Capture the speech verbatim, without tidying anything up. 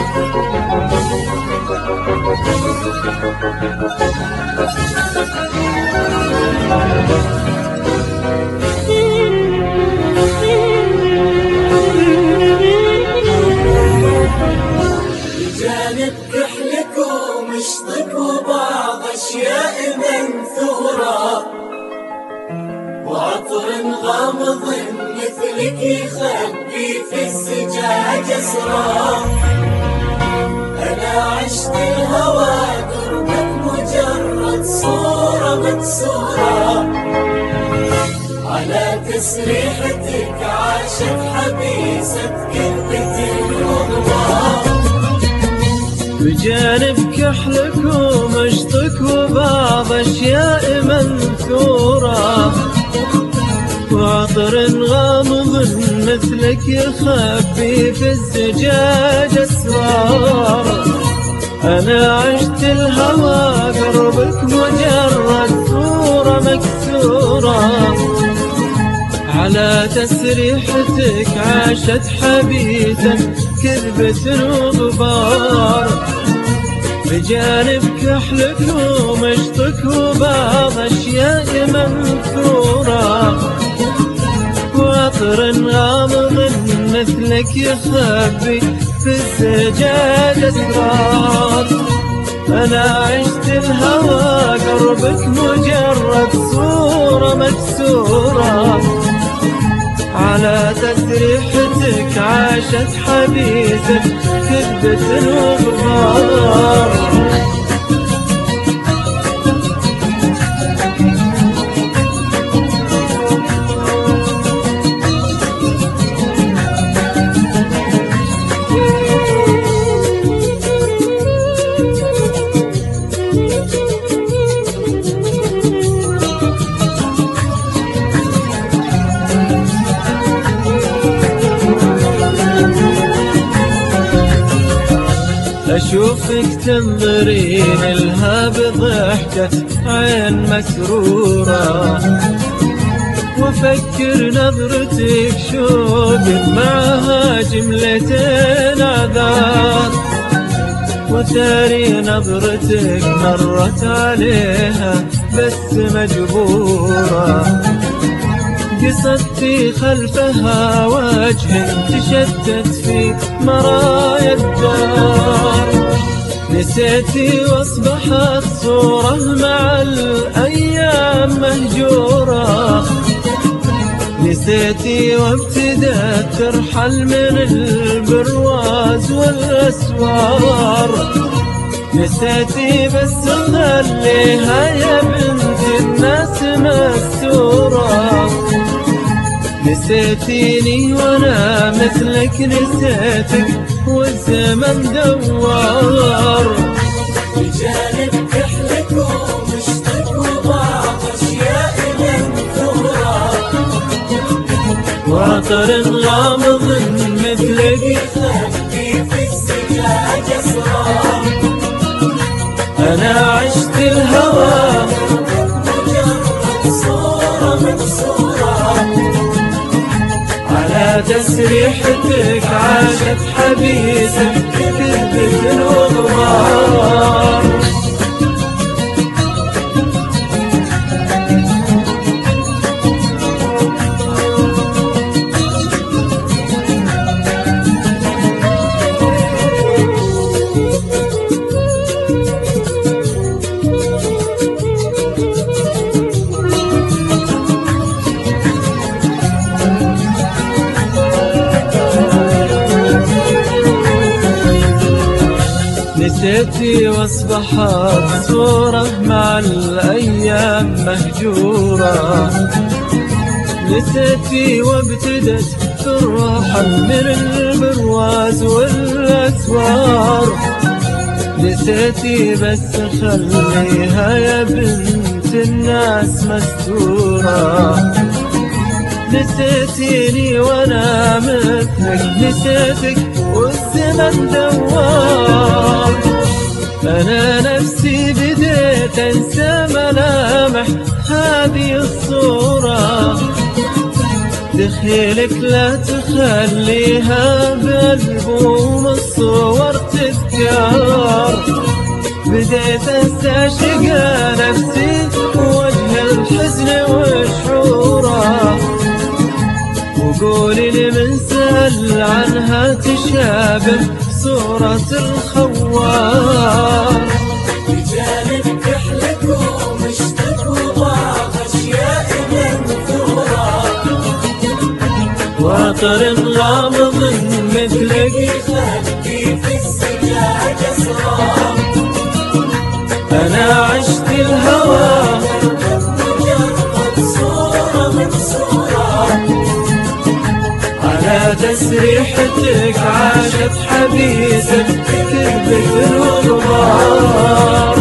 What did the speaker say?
بجانب كحلك ومشطك وبعض أشياء منثورة، وعطر غامض مثلك يخبي في الزجاج أسرار. أنا عشت الهوى قربك مجرد صورة مكسورة، على تسريحتك عاشت حبيسة كذبة الغبار. بجانب كحلك ومشطك وبعض أشياء منثورة، وعطر غامض مثلك يخبي في الزجاج أسرار. أنا عشت الهوى قربك مجرد صورة مكسورة، على تسريحتك عاشت حبيسة كذبة وغبار. بجانب كحلك ومشطك وبعض أشياء منثورة، وعطر غامض مثلك يخبي في الزجاج أسرار. أنا عشت الهوى قربك مجرد صورة مكسورة، على تسريحتك عاشت حبيسة كذبة وغبار. أشوفك تنظرين لها بضحكة عين مسرورة، وأفكر نظرتك شوق معها جملتين أعذار. وتاري نظرتك مرت عليها بس مجبورة، قصدتي خلفها وجه تشتت في مرايا الدار. نسيتي واصبحت صورة مع الأيام مهجورة، نسيتي وابتدت ترحل من البرواز والأسوار. نسيتي بس خليها يا بنت الناس مستورة، نسيتيني وانا مثلك نسيتك والزمن دوار. بجانب كحلك ومشطك وبعض أشياء منثورة، وعطر غامض مثلك يخبي في الزجاج أسرار. أنا عشت الهوى مجرد صورة مكسورة، على تسريحتك عاشت حبيسة كذبة الغبار. نسيتي واصبحت صورة مع الأيام مهجورة، نسيتي وابتدت ترحل من البرواز والأسوار. نسيتي بس خليها يا بنت الناس مستورة، نسيتيني وانا مثلك نسيتك والزمن دوار. انا نفسي بديت انسى ملامح هذه الصورة، دخيلك لا تخليها بألبوم الصور اختيار بديت استعشق نفسي وجه الحزن وشعوره وقولي لمن سأل عنها تشابه صورة الخوار بجانب كحلك ومشتك وضاع أشياء منثورة وعطر غامض مثلك يخبي في السجاج أسرار أنا عشت الهوى مجرد صورة من صورة على تسريحتك عاشت حبيسك كذبة الغبار